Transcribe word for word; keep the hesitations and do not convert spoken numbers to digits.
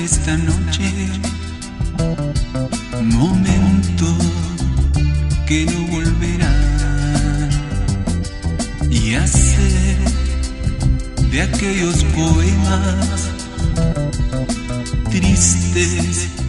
esta noche, momento que no volverá, y hacer de aquellos poemas tristes